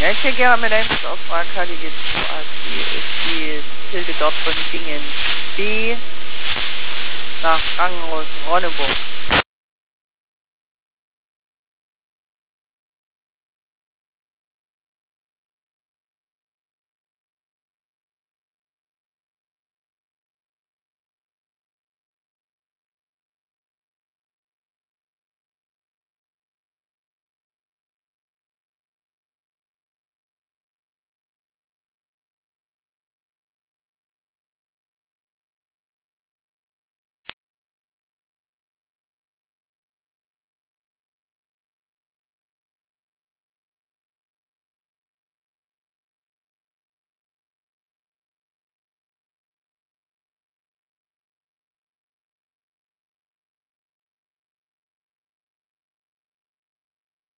Ja, ich gehe gerne mit einem aus Fraka, die geht so als die Hilde dort von Bingen B nach Rangenhausen, Ronneburg.